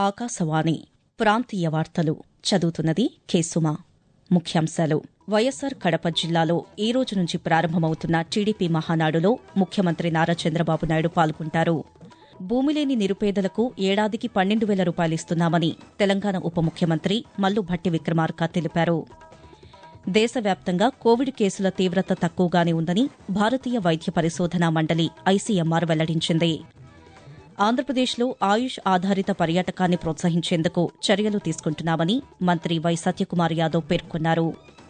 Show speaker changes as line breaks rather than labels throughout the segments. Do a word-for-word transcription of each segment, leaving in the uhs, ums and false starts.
ఆకాశవాణి ప్రాంతీయ వార్తలు చదువుతున్నది కేసుమా. ముఖ్యాంశాలు. వైఎస్సార్ కడప జిల్లాలో ఈ రోజు నుంచి ప్రారంభమవుతున్న టీడీపీ మహానాడులో ముఖ్యమంత్రి నారా చంద్రబాబు నాయుడు పాల్గొంటారు. భూమిలేని నిరుపేదలకు ఏడాదికి పన్నెండు వేల రూపాయలిస్తున్నామని తెలంగాణ ఉప ముఖ్యమంత్రి మల్లు భట్టి విక్రమార్క తెలిపారు. దేశవ్యాప్తంగా కోవిడ్ కేసుల తీవ్రత తక్కువగానే ఉందని భారతీయ వైద్య పరిశోధనా మండలి ఐసీఎంఆర్ వెల్లడించింది. ఆంధ్రప్రదేశ్లో ఆయుష్ ఆధారిత పర్యాటకాన్ని ప్రోత్సహించేందుకు చర్యలు తీసుకుంటున్నామని మంత్రి వై సత్యకుమార్ యాదవ్ పేర్కొన్నారు.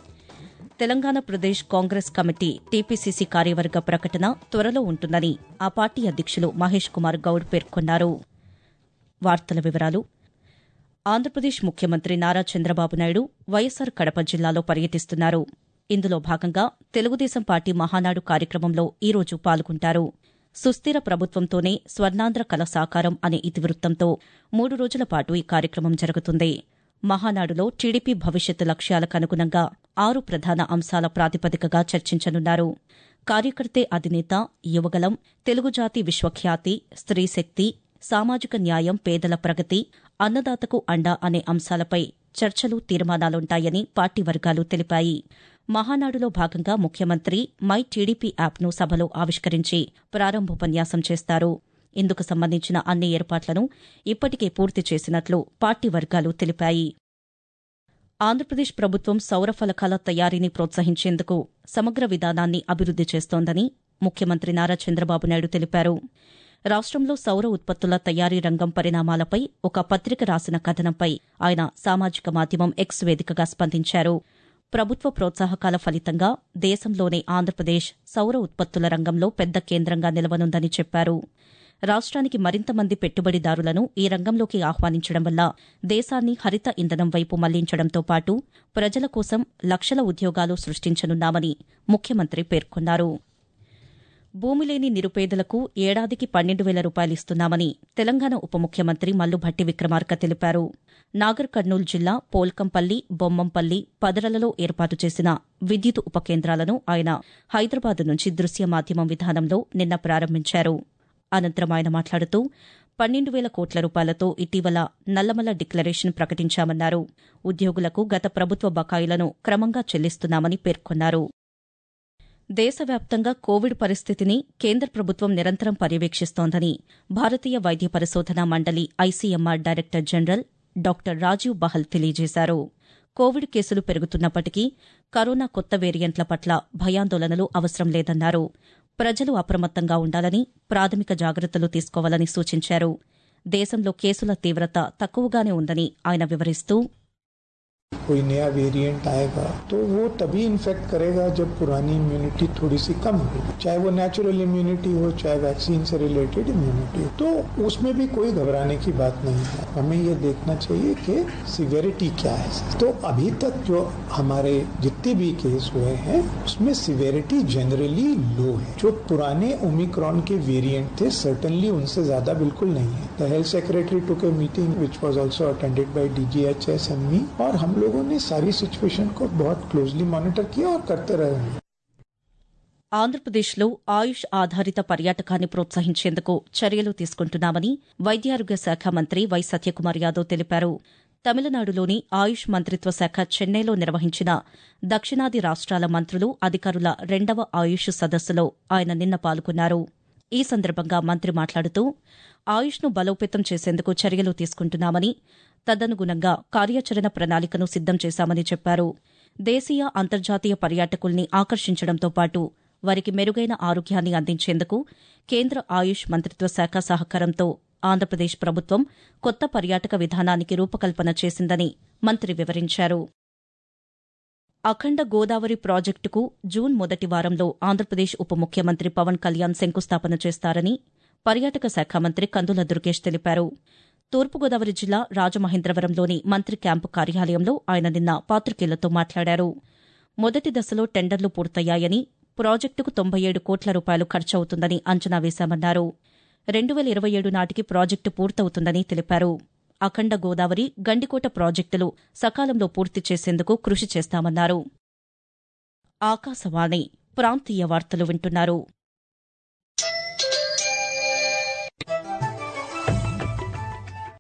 తెలంగాణ ప్రదేశ్ కాంగ్రెస్ కమిటీ టీపీసీసీ కార్యవర్గ ప్రకటన త్వరలో ఉంటుందని ఆ పార్టీ అధ్యక్షులు మహేష్ కుమార్ గౌడ్ పేర్కొన్నారు. వార్తల వివరాలు. ఆంధ్రప్రదేశ్ ముఖ్యమంత్రి నారా చంద్రబాబు నాయుడు వైఎస్సార్ కడప జిల్లాలో పర్యటిస్తున్నారు. ఇందులో భాగంగా తెలుగుదేశం పార్టీ మహానాడు కార్యక్రమంలో ఈ రోజు పాల్గొంటారు. సుస్థిర ప్రభుత్వంతోనే స్వర్ణాంధ్ర కల సాకారం అనే ఇతివృత్తంతో మూడు రోజుల పాటు ఈ కార్యక్రమం జరుగుతుంది. మహానాడులో టీడీపీ భవిష్యత్తు లక్ష్యాలకు అనుగుణంగా ఆరు ప్రధాన అంశాల ప్రాతిపదికగా చర్చించనున్నారు. కార్యకర్తే అధినేత, యువగలం, తెలుగుజాతి విశ్వఖ్యాతి, స్త్రీశక్తి, సామాజిక న్యాయం, పేదల ప్రగతి, అన్నదాతకు అండా అనే అంశాలపై చర్చలు, తీర్మానాలుంటాయని పార్టీ వర్గాలు తెలిపాయి. మహానాడులో భాగంగా ముఖ్యమంత్రి మై టీడీపీ యాప్ను సభలో ఆవిష్కరించి ప్రారంభోపన్యాసం చేస్తారు. ఇందుకు సంబంధించిన అన్ని ఏర్పాట్లను ఇప్పటికే పూర్తి చేసినట్లు పార్టీ వర్గాలు తెలిపాయి. ఆంధ్రప్రదేశ్ ప్రభుత్వం సౌర ఫలకాల తయారీని ప్రోత్సహించేందుకు సమగ్ర విధానాన్ని అభివృద్ది చేస్తోందని ముఖ్యమంత్రి నారా చంద్రబాబు నాయుడు తెలిపారు. రాష్టంలో సౌర ఉత్పత్తుల తయారీ రంగం పరిణామాలపై ఒక పత్రిక రాసిన కథనంపై ఆయన సామాజిక మాధ్యమం ఎక్స్ వేదికగా స్పందించారు. ప్రభుత్వ ప్రోత్సాహకాల ఫలితంగా దేశంలోనే ఆంధ్రప్రదేశ్ సౌర ఉత్పత్తుల రంగంలో పెద్ద కేంద్రంగా నిలవనుందని చెప్పారు. రాష్ట్రానికి మరింత మంది పెట్టుబడిదారులను ఈ రంగంలోకి ఆహ్వానించడం వల్ల దేశాన్ని హరిత ఇంధనం వైపు మళ్లించడంతో పాటు ప్రజల కోసం లక్షల ఉద్యోగాలు సృష్టించనున్నామని ముఖ్యమంత్రి పేర్కొన్నారు. భూమిలేని నిరుపేదలకు ఏడాదికి పన్నెండు వేల రూపాయలిస్తున్నామని తెలంగాణ ఉప ముఖ్యమంత్రి మల్లు భట్టి విక్రమార్క తెలిపారు. నాగర్ కర్నూలు జిల్లా పోల్కంపల్లి, బొమ్మంపల్లి, పదరలలో ఏర్పాటు చేసిన విద్యుత్ ఉప కేంద్రాలను ఆయన హైదరాబాద్ నుంచి దృశ్య మాధ్యమం విధానంలో నిన్న ప్రారంభించారు. అనంతరం ఆయన మాట్లాడుతూ పన్నెండు వేల కోట్ల రూపాయలతో ఇటీవల నల్లమల డిక్లరేషన్ ప్రకటించామన్నారు. ఉద్యోగులకు గత ప్రభుత్వ బకాయిలను క్రమంగా చెల్లిస్తున్నామని పేర్కొన్నారు. దేశవ్యాప్తంగా కోవిడ్ పరిస్థితిని కేంద్ర ప్రభుత్వం నిరంతరం పర్యవేక్షిస్తోందని భారతీయ వైద్య పరిశోధనా మండలి ICMR director general doctor Rajiv Bahl తెలియజేశారు. కోవిడ్ కేసులు పెరుగుతున్నప్పటికీ కరోనా కొత్త వేరియంట్ల పట్ల భయాందోళనలు అవసరం లేదన్నారు. ప్రజలు అప్రమత్తంగా ఉండాలని, ప్రాథమిక జాగ్రత్తలు తీసుకోవాలని సూచించారు. దేశంలో కేసుల తీవ్రత తక్కువగానే ఉందని ఆయన వివరిస్తూ
कोई नया वेरिएंट आएगा तो वो तभी इन्फेक्ट करेगा जब पुरानी इम्यूनिटी थोड़ी सी कम हो, चाहे वो नेचुरल इम्यूनिटी हो चाहे वैक्सीन से रिलेटेड इम्यूनिटी हो, तो उसमें भी कोई घबराने की बात नहीं है. हमें ये देखना चाहिए कि सिवियरिटी क्या है. तो अभी तक जो हमारे जितने भी केस हुए हैं उसमें सिवियरिटी जनरली लो है. जो पुराने ओमिक्रॉन के वेरिएंट थे सर्टनली उनसे ज्यादा बिल्कुल नहीं है. The health secretary took a meeting which was also attended by DGHS and me, और हम लोगों ने सारी सिचुएशन को बहुत क्लोजली मॉनिटर किया और करते रहे.
ఆంధ్రప్రదేశ్లో ఆయుష్ ఆధారిత పర్యాటకాన్ని ప్రోత్సహించేందుకు చర్యలు తీసుకుంటున్నామని వైద్యారోగ్య శాఖ మంత్రి వై సత్యకుమార్ యాదవ్ తెలిపారు. తమిళనాడులోని ఆయుష్ మంత్రిత్వ శాఖ చెన్నైలో నిర్వహించిన దక్షిణాది రాష్ట్రాల మంత్రులు, అధికారుల రెండవ ఆయుష్ సదస్సులో ఆయన నిన్న పాల్గొన్నారు. ఈ సందర్భంగా మంత్రి మాట్లాడుతూ ఆయుష్ను బలోపేతం చేసేందుకు చర్యలు తీసుకుంటున్నామని, తదనుగుణంగా కార్యాచరణ ప్రణాళికను సిద్దం చేశామని చెప్పారు. దేశీయ, అంతర్జాతీయ పర్యాటకుల్ని ఆకర్షించడంతో పాటు వారికి మెరుగైన ఆరోగ్యాన్ని అందించేందుకు కేంద్ర ఆయుష్ మంత్రిత్వ శాఖ సహకారంతో ఆంధ్రప్రదేశ్ ప్రభుత్వం కొత్త పర్యాటక విధానానికి రూపకల్పన చేసిందని మంత్రి వివరించారు. అఖండ గోదావరి ప్రాజెక్టుకు జూన్ మొదటి వారంలో ఆంధ్రప్రదేశ్ ఉప ముఖ్యమంత్రి పవన్ కళ్యాణ్ శంకుస్థాపన చేస్తారని పర్యాటక శాఖ మంత్రి కందుల దుర్గేష్ తెలిపారు. తూర్పుగోదావరి జిల్లా రాజమహేంద్రవరంలోని మంత్రి క్యాంపు కార్యాలయంలో ఆయన నిన్న పాతికేయులతో మాట్లాడారు. మొదటి దశలో టెండర్లు పూర్తయ్యాయని, ప్రాజెక్టుకు తొంభై ఏడు కోట్ల రూపాయలు ఖర్చవుతుందని అంచనా వేశామన్నారు. రెండు వేల ఇరవై ఏడు నాటికి ప్రాజెక్టు పూర్తవుతుందని తెలిపారు. అఖండ గోదావరి, గండికోట ప్రాజెక్టులు సకాలంలో పూర్తి చేసేందుకు కృషి చేస్తామన్నారు. ఆకాశవాణి ప్రాంతీయ వార్తలు వింటున్నారు.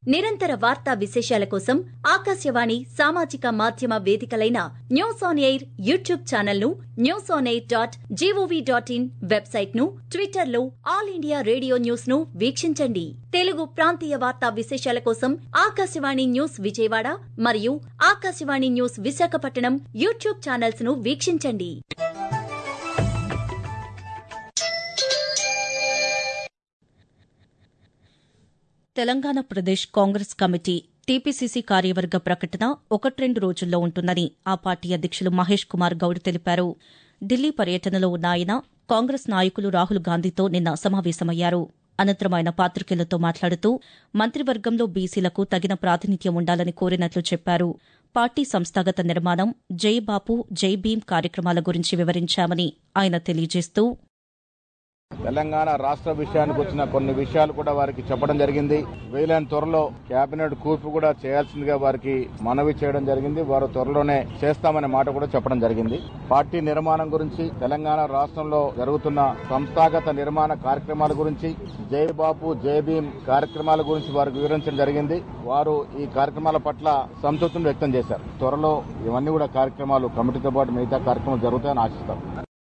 నిరంతర వార్తా విశేషాల కోసం ఆకాశవాణి సామాజిక మాధ్యమ వేదికలైన news on air YouTube channel ను, news on air dot GOV dot in website ను, ట్విట్టర్ లో ఆల్ ఇండియా రేడియో న్యూస్ ను వీక్షించండి. తెలుగు ప్రాంతీయ వార్తా విశేషాల కోసం ఆకాశవాణి న్యూస్ విజయవాడ మరియు Akashvani news Visakhapatnam YouTube channels ను వీక్షించండి.
తెలంగాణ ప్రదేశ్ కాంగ్రెస్ కమిటీ టీపీసీసీ కార్యవర్గ ప్రకటన ఒకట్రెండు రోజుల్లో ఉంటుందని ఆ పార్టీ అధ్యకులు మహేష్ కుమార్ గౌడ్ తెలిపారు. ఢిల్లీ పర్యటనలో ఉన్న ఆయన కాంగ్రెస్ నాయకులు రాహుల్ గాంధీతో నిన్న సమావేశమయ్యారు. అనంతరం ఆయన పాతికేయులతో మాట్లాడుతూ మంత్రివర్గంలో బీసీలకు తగిన ప్రాతినిధ్యం ఉండాలని కోరినట్లు చెప్పారు. పార్టీ సంస్థాగత నిర్మాణం, జై బాపు జై భీం కార్యక్రమాల గురించి వివరించామని ఆయన తెలియజేస్తూ,
తెలంగాణ రాష్ట్ర విషయానికి వచ్చిన కొన్ని విషయాలు కూడా వారికి చెప్పడం జరిగింది. వీలైన త్వరలో కేబినెట్ కూర్పు కూడా చేయాల్సిందిగా వారికి మనవి చేయడం జరిగింది. వారు త్వరలోనే చేస్తామనే మాట కూడా చెప్పడం జరిగింది. పార్టీ నిర్మాణం గురించి, తెలంగాణ రాష్ట్రంలో జరుగుతున్న సంస్థాగత నిర్మాణ కార్యక్రమాల గురించి, జై బాపు జై భీం కార్యక్రమాల గురించి వారికి వివరించడం జరిగింది. వారు ఈ కార్యక్రమాల పట్ల సంతృప్తిని వ్యక్తం చేశారు. త్వరలో ఇవన్నీ కూడా కార్యక్రమాలు కమిటీతో పాటు మిగతా కార్యక్రమాలు జరుగుతాయని ఆశిస్తాం.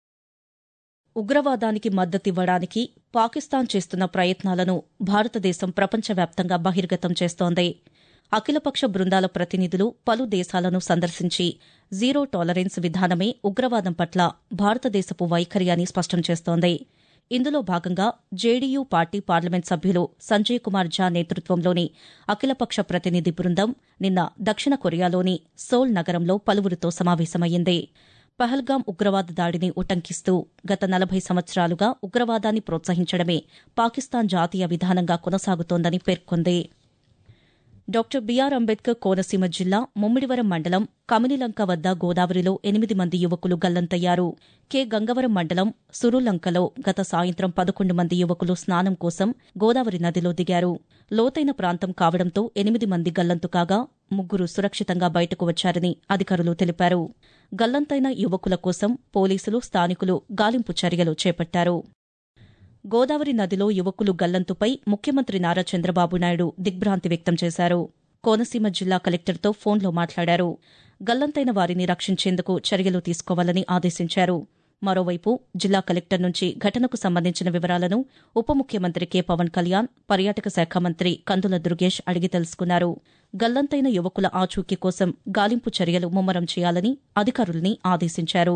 ఉగ్రవాదానికి మద్దతివ్వడానికి పాకిస్తాన్ చేస్తున్న ప్రయత్నాలను భారతదేశం ప్రపంచవ్యాప్తంగా బహిర్గతం చేస్తోంది. అఖిలపక్ష బృందాల ప్రతినిధులు పలు దేశాలను సందర్శించి జీరో టాలరెన్స్ విధానమే ఉగ్రవాదం పట్ల భారతదేశపు వైఖరి అని స్పష్టం చేస్తోంది. ఇందులో భాగంగా జేడీయూ పార్టీ పార్లమెంట్ సభ్యులు సంజయ్ కుమార్ ఝా నేతృత్వంలోని అఖిలపక్ష ప్రతినిధి బృందం నిన్న దక్షిణ కొరియాలోని సోల్ నగరంలో పలువురితో సమావేశమయ్యింది. పహల్గాం ఉగ్రవాద దాడిని ఉటంకిస్తూ గత నలభై సంవత్సరాలుగా ఉగ్రవాదాన్ని ప్రోత్సహించడమే పాకిస్తాన్ జాతీయ విధానంగా కొనసాగుతోందని పేర్కొంది. డాక్టర్ బీఆర్ అంబేద్కర్ కోనసీమ జిల్లా ముమ్మిడివరం మండలం కమినిలంక వద్ద గోదావరిలో ఎనిమిది మంది యువకులు గల్లంతయ్యారు. కె గంగవరం మండలం సురులంకలో గత సాయంత్రం పదకొండు మంది యువకులు స్నానం కోసం గోదావరి నదిలో దిగారు. లోతైన ప్రాంతం కావడంతో ఎనిమిది మంది గల్లంతు కాగా ముగ్గురు సురక్షితంగా బయటకు వచ్చారని అధికారులు తెలిపారు. గల్లంతైన యువకుల కోసం పోలీసులు, స్థానికులు గాలింపు చర్యలు చేపట్టారు. గోదావరి నదిలో యువకులు గల్లంతుపై ముఖ్యమంత్రి నారా చంద్రబాబు నాయుడు దిగ్భ్రాంతి వ్యక్తం చేశారు. కోనసీమ జిల్లా కలెక్టర్తో ఫోన్లో మాట్లాడారు. గల్లంతైన వారిని రక్షించేందుకు చర్యలు తీసుకోవాలని ఆదేశించారు. మరోవైపు జిల్లా కలెక్టర్ నుంచి ఘటనకు సంబంధించిన వివరాలను ఉప ముఖ్యమంత్రి కె పవన్ కళ్యాణ్, పర్యాటక శాఖ మంత్రి కందుల దుర్గేష్ అడిగి తెలుసుకున్నారు. గల్లంతైన యువకుల ఆచూకీ కోసం గాలింపు చర్యలు ముమ్మరం చేయాలని అధికారుల్ని ఆదేశించారు.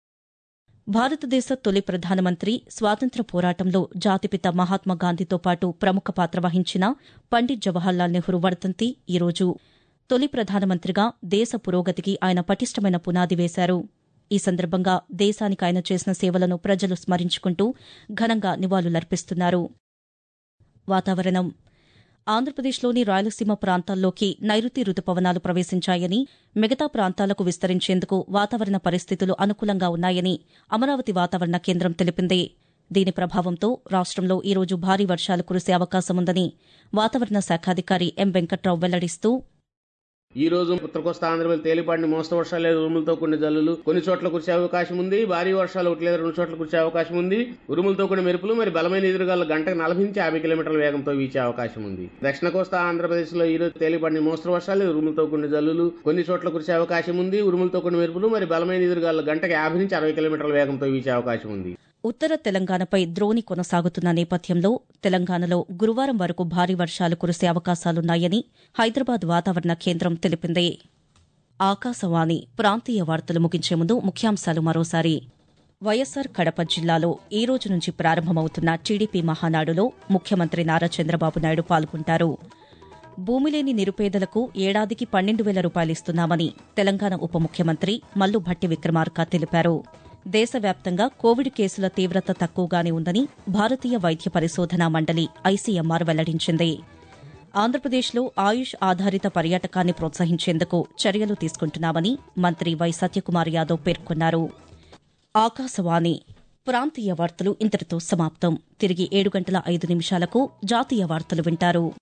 భారతదేశ తొలి ప్రధానమంత్రి, స్వాతంత్ర్య పోరాటంలో జాతిపిత మహాత్మాగాంధీతో పాటు ప్రముఖ పాత్ర వహించిన పండిట్ జవహర్లాల్ నెహ్రూ వర్ధంతి ఈరోజు. తొలి ప్రధానమంత్రిగా దేశ పురోగతికి ఆయన పటిష్టమైన పునాది వేశారు. ఈ సందర్భంగా దేశానికి ఆయన చేసిన సేవలను ప్రజలు స్మరించుకుంటూ ఘనంగా నివాళులర్పిస్తున్నారు. వాతావరణం. ఆంధ్రప్రదేశ్లోని రాయలసీమ ప్రాంతాల్లోకి నైరుతి రుతుపవనాలు ప్రవేశించాయని, మిగతా ప్రాంతాలకు విస్తరించేందుకు వాతావరణ పరిస్థితులు అనుకూలంగా ఉన్నాయని అమరావతి వాతావరణ కేంద్రం తెలిపింది. దీని ప్రభావంతో రాష్టంలో ఈరోజు భారీ వర్షాలు కురిసే అవకాశముందని వాతావరణ శాఖాధికారి ఎం వెంకట్రావు వెల్లడిస్తూ,
ఈ రోజు ఉత్తర కోస్తా ఆంధ్రప్రదేశ్ తేలిపాటి మోస్తరు వర్షాలు లేదా ఉరుములతో కొన్ని జల్లులు కొన్ని చోట్ల కురిసే అవకాశం ఉంది. భారీ వర్షాలు ఒకటి లేదా రెండు చోట్ల కురిసే అవకాశం ఉంది. ఉరుములతో కొన్ని మెరుపులు మరి బలమైన ఎదురుగాలు గంటకు నలభై నుంచి యాభై కిలోమీటర్ల వేగంతో వీచే అవకాశం ఉంది. దక్షిణ కోస్తా ఆంధ్రప్రదేశ్ లో ఈ రోజు తేలిపాటి మోస్తరు వర్షాలు లేదా ఉరుములతో కొన్ని జల్లులు కొన్ని చోట్ల కురిసే అవకాశం ఉంది. ఉరుములతో కొన్ని మెరుపులు మరి బలమైన ఎదురుగాలు గంటకు యాభై నుంచి అరవై కిలోమీటర్ల వేగంతో వీచే అవకాశం ఉంది.
ఉత్తర తెలంగాణపై ద్రోణి కొనసాగుతున్న నేపథ్యంలో తెలంగాణలో గురువారం వరకు భారీ వర్షాలు కురిసే అవకాశాలున్నాయని హైదరాబాద్ వాతావరణ కేంద్రం తెలిపింది. ఆకాశవాణి ప్రాంతీయ వార్తలు ముగించే ముందు ముఖ్యాంశాలు మరోసారి. వైఎస్సార్ కడప జిల్లాలో ఈ రోజు నుంచి ప్రారంభమవుతున్న టీడీపీ మహానాడులో ముఖ్యమంత్రి నారా చంద్రబాబు నాయుడు పాల్గొంటారు. భూమిలేని నిరుపేదలకు ఏడాదికి పన్నెండు వేల రూపాయలిస్తున్నామని తెలంగాణ ఉప ముఖ్యమంత్రి మల్లు భట్టి విక్రమార్క తెలిపారు. దేశవ్యాప్తంగా కోవిడ్ కేసుల తీవ్రత తక్కువగానే ఉందని భారతీయ వైద్య పరిశోధనా మండలి ఐసీఎంఆర్ వెల్లడించింది. ఆంధ్రప్రదేశ్లో ఆయుష్ ఆధారిత పర్యాటకాన్ని ప్రోత్సహించేందుకు చర్యలు తీసుకుంటున్నామని మంత్రి వై సత్యకుమార్ యాదవ్ పేర్కొన్నారు. ఆకాశవాణి ప్రాంతీయ వార్తలు ఇంతటితో సమాప్తం. తిరిగి ఏడు గంటల ఐదు నిమిషాలకు జాతీయ వార్తలు వింటారు.